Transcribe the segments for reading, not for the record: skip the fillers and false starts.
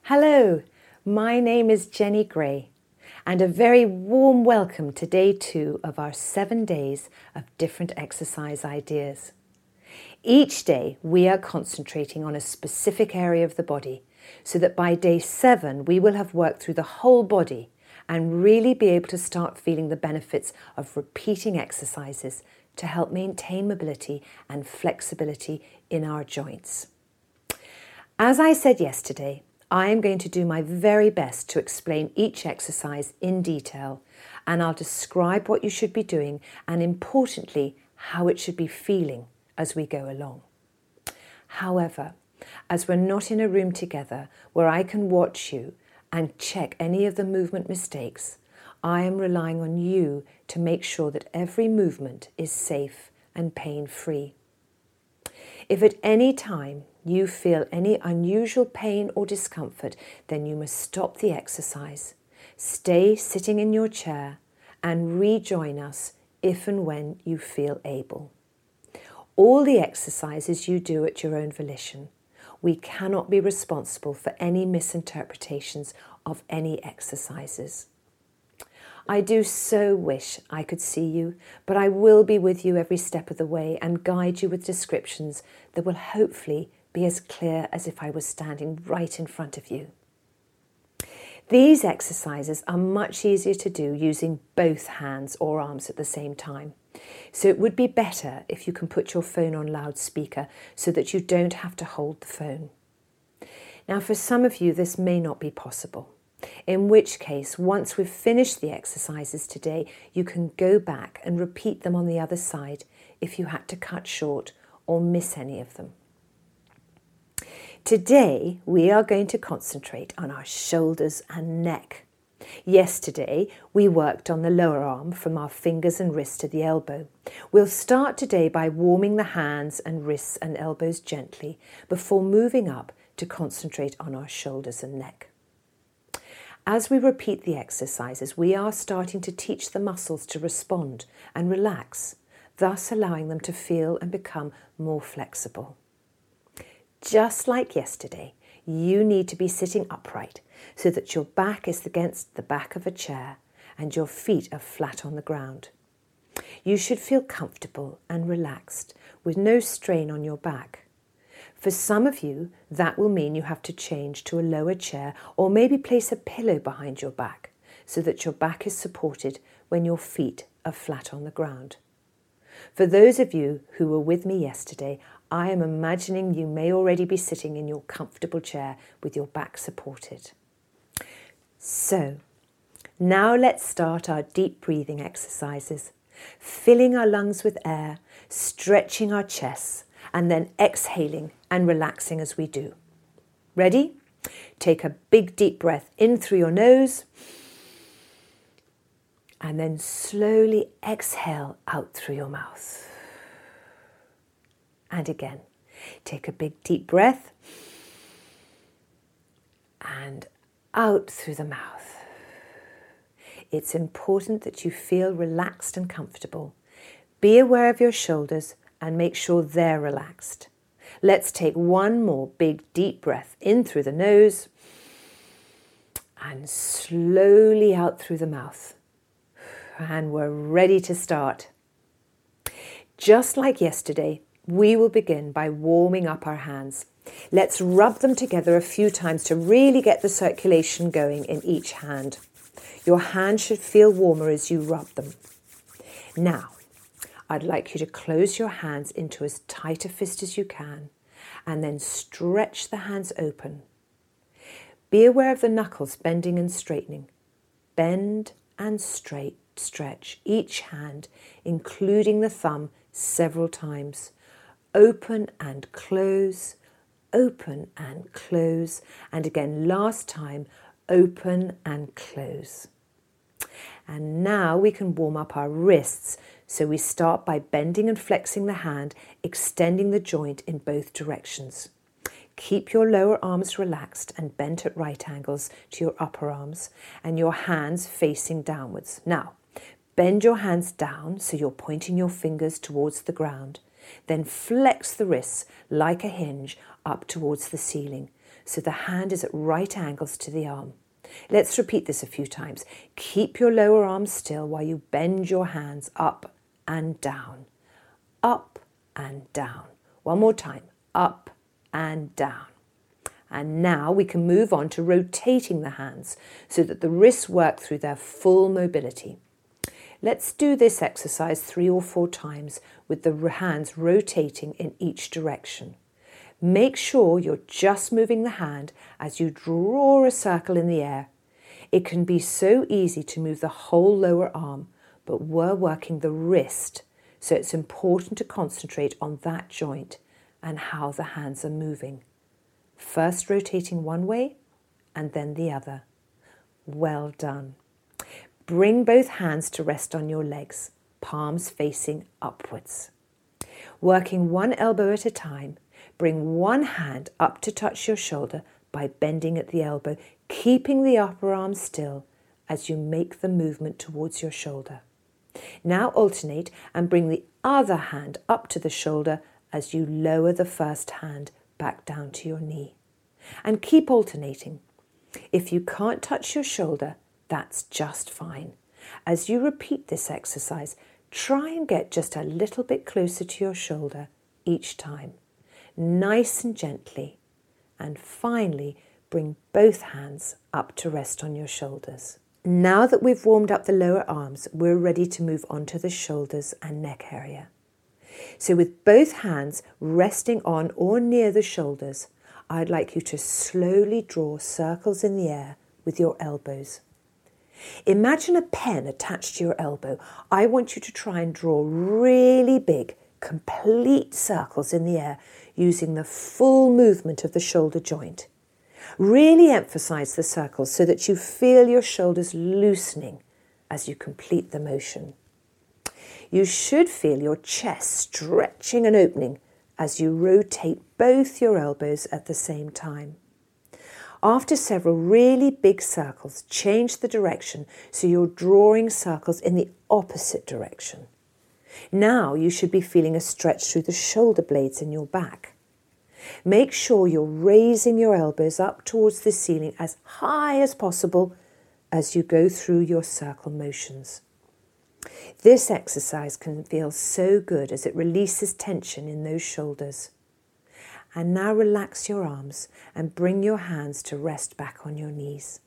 Hello, my name is Jenny Gray, and a very warm welcome to day 2 of our 7 days of different exercise ideas. Each day we are concentrating on a specific area of the body so that by day 7 we will have worked through the whole body and really be able to start feeling the benefits of repeating exercises to help maintain mobility and flexibility in our joints. As I said yesterday, I am going to do my very best to explain each exercise in detail, and I'll describe what you should be doing and, importantly, how it should be feeling as we go along. However, as we're not in a room together where I can watch you and check any of the movement mistakes, I am relying on you to make sure that every movement is safe and pain-free. If at any time you feel any unusual pain or discomfort, then you must stop the exercise, stay sitting in your chair, and rejoin us if and when you feel able. All the exercises you do at your own volition. We cannot be responsible for any misinterpretations of any exercises. I do so wish I could see you, but I will be with you every step of the way and guide you with descriptions that will hopefully be as clear as if I was standing right in front of you. These exercises are much easier to do using both hands or arms at the same time. So it would be better if you can put your phone on loudspeaker so that you don't have to hold the phone. Now, for some of you, this may not be possible. In which case, once we've finished the exercises today, you can go back and repeat them on the other side if you had to cut short or miss any of them. Today, we are going to concentrate on our shoulders and neck. Yesterday, we worked on the lower arm from our fingers and wrists to the elbow. We'll start today by warming the hands and wrists and elbows gently before moving up to concentrate on our shoulders and neck. As we repeat the exercises, we are starting to teach the muscles to respond and relax, thus allowing them to feel and become more flexible. Just like yesterday, you need to be sitting upright so that your back is against the back of a chair and your feet are flat on the ground. You should feel comfortable and relaxed with no strain on your back. For some of you, that will mean you have to change to a lower chair or maybe place a pillow behind your back so that your back is supported when your feet are flat on the ground. For those of you who were with me yesterday, I am imagining you may already be sitting in your comfortable chair with your back supported. So, now let's start our deep breathing exercises, filling our lungs with air, stretching our chests, and then exhaling and relaxing as we do. Ready? Take a big deep breath in through your nose and then slowly exhale out through your mouth. And again, take a big deep breath and out through the mouth. It's important that you feel relaxed and comfortable. Be aware of your shoulders and make sure they're relaxed. Let's take one more big deep breath in through the nose and slowly out through the mouth. And we're ready to start. Just like yesterday, we will begin by warming up our hands. Let's rub them together a few times to really get the circulation going in each hand. Your hand should feel warmer as you rub them. Now, I'd like you to close your hands into as tight a fist as you can and then stretch the hands open. Be aware of the knuckles bending and straightening. Bend and stretch each hand, including the thumb, several times. Open and close, and again last time, open and close. And now we can warm up our wrists. So we start by bending and flexing the hand, extending the joint in both directions. Keep your lower arms relaxed and bent at right angles to your upper arms and your hands facing downwards. Now, bend your hands down so you're pointing your fingers towards the ground. Then flex the wrists like a hinge up towards the ceiling so the hand is at right angles to the arm. Let's repeat this a few times. Keep your lower arm still while you bend your hands up and down. Up and down. One more time. Up and down. And now we can move on to rotating the hands so that the wrists work through their full mobility. Let's do this exercise 3 or 4 times with the hands rotating in each direction. Make sure you're just moving the hand as you draw a circle in the air. It can be so easy to move the whole lower arm, but we're working the wrist, so it's important to concentrate on that joint and how the hands are moving. First rotating one way and then the other. Well done. Bring both hands to rest on your legs, palms facing upwards. Working one elbow at a time, bring one hand up to touch your shoulder by bending at the elbow, keeping the upper arm still as you make the movement towards your shoulder. Now alternate and bring the other hand up to the shoulder as you lower the first hand back down to your knee. And keep alternating. If you can't touch your shoulder, that's just fine. As you repeat this exercise, try and get just a little bit closer to your shoulder each time. Nice and gently. And finally, bring both hands up to rest on your shoulders. Now that we've warmed up the lower arms, we're ready to move on to the shoulders and neck area. So with both hands resting on or near the shoulders, I'd like you to slowly draw circles in the air with your elbows. Imagine a pen attached to your elbow. I want you to try and draw really big, complete circles in the air using the full movement of the shoulder joint. Really emphasize the circles so that you feel your shoulders loosening as you complete the motion. You should feel your chest stretching and opening as you rotate both your elbows at the same time. After several really big circles, change the direction so you're drawing circles in the opposite direction. Now you should be feeling a stretch through the shoulder blades in your back. Make sure you're raising your elbows up towards the ceiling as high as possible as you go through your circle motions. This exercise can feel so good as it releases tension in those shoulders. And now relax your arms and bring your hands to rest back on your knees.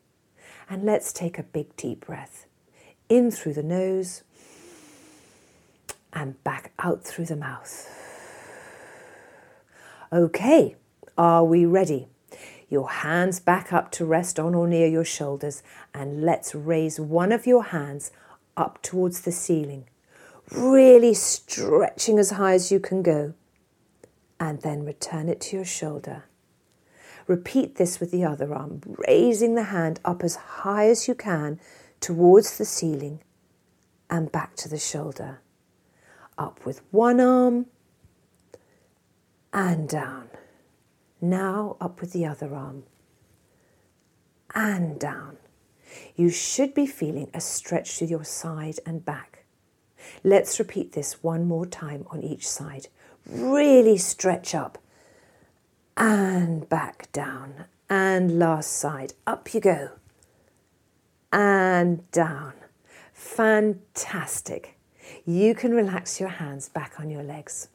And let's take a big deep breath. In through the nose and back out through the mouth. Okay, are we ready? Your hands back up to rest on or near your shoulders, and let's raise one of your hands up towards the ceiling, really stretching as high as you can go, and then return it to your shoulder. Repeat this with the other arm, raising the hand up as high as you can towards the ceiling and back to the shoulder. Up with one arm and down. Now up with the other arm and down. You should be feeling a stretch through your side and back. Let's repeat this one more time on each side. Really stretch up and back down. And last side, up you go. And down. Fantastic. You can relax your hands back on your legs.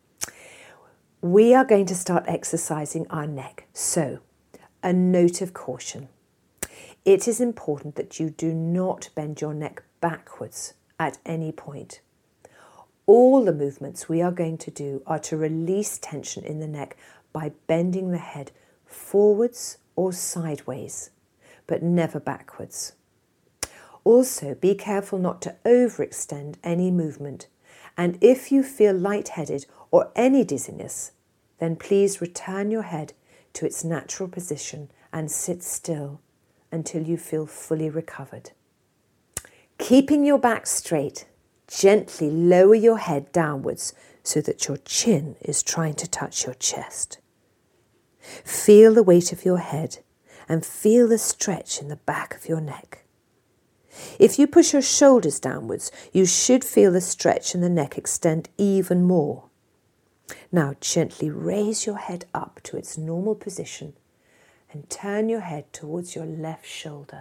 We are going to start exercising our neck. So, a note of caution. It is important that you do not bend your neck backwards at any point. All the movements we are going to do are to release tension in the neck by bending the head forwards or sideways, but never backwards. Also, be careful not to overextend any movement, and if you feel lightheaded or any dizziness, then please return your head to its natural position and sit still until you feel fully recovered. Keeping your back straight, gently lower your head downwards so that your chin is trying to touch your chest. Feel the weight of your head and feel the stretch in the back of your neck. If you push your shoulders downwards, you should feel the stretch in the neck extend even more. Now gently raise your head up to its normal position and turn your head towards your left shoulder.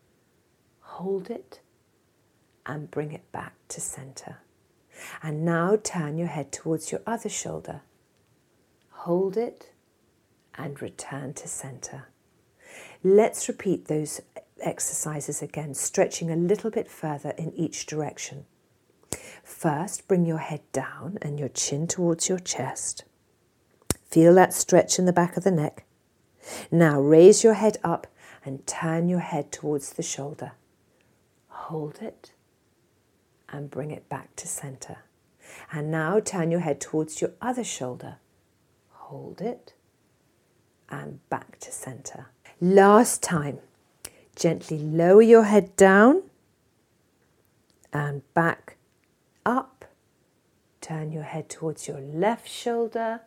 Hold it and bring it back to center. And now turn your head towards your other shoulder. Hold it and return to center. Let's repeat those exercises again, stretching a little bit further in each direction. First, bring your head down and your chin towards your chest. Feel that stretch in the back of the neck. Now raise your head up and turn your head towards the shoulder. Hold it and bring it back to center. And now turn your head towards your other shoulder. Hold it and back to center. Last time, gently lower your head down and back up. Turn your head towards your left shoulder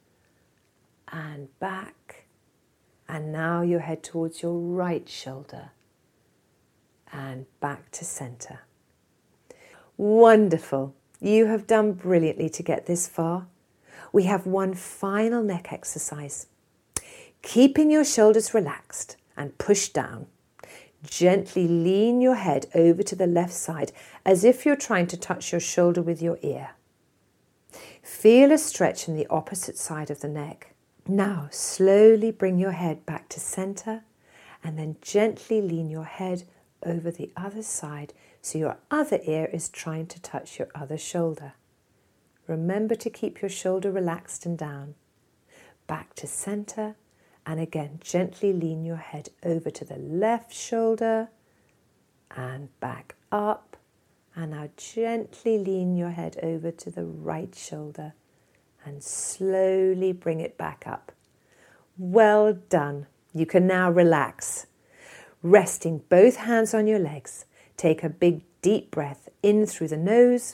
and back. And now your head towards your right shoulder and back to center. Wonderful. You have done brilliantly to get this far. We have one final neck exercise. Keeping your shoulders relaxed and pushed down, gently lean your head over to the left side as if you're trying to touch your shoulder with your ear. Feel a stretch in the opposite side of the neck. Now slowly bring your head back to center and then gently lean your head over the other side so your other ear is trying to touch your other shoulder. Remember to keep your shoulder relaxed and down. Back to center, and again gently lean your head over to the left shoulder and back up. And now gently lean your head over to the right shoulder and slowly bring it back up. Well done. You can now relax. Resting both hands on your legs, take a big deep breath in through the nose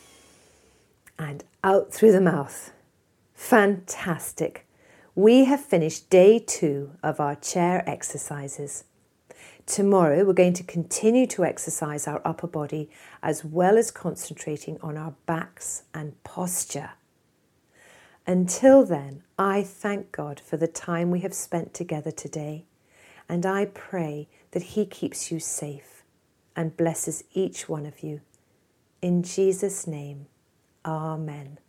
and out through the mouth. Fantastic. We have finished day 2 of our chair exercises. Tomorrow we're going to continue to exercise our upper body as well as concentrating on our backs and posture. Until then, I thank God for the time we have spent together today, and I pray that He keeps you safe and blesses each one of you. In Jesus' name, Amen.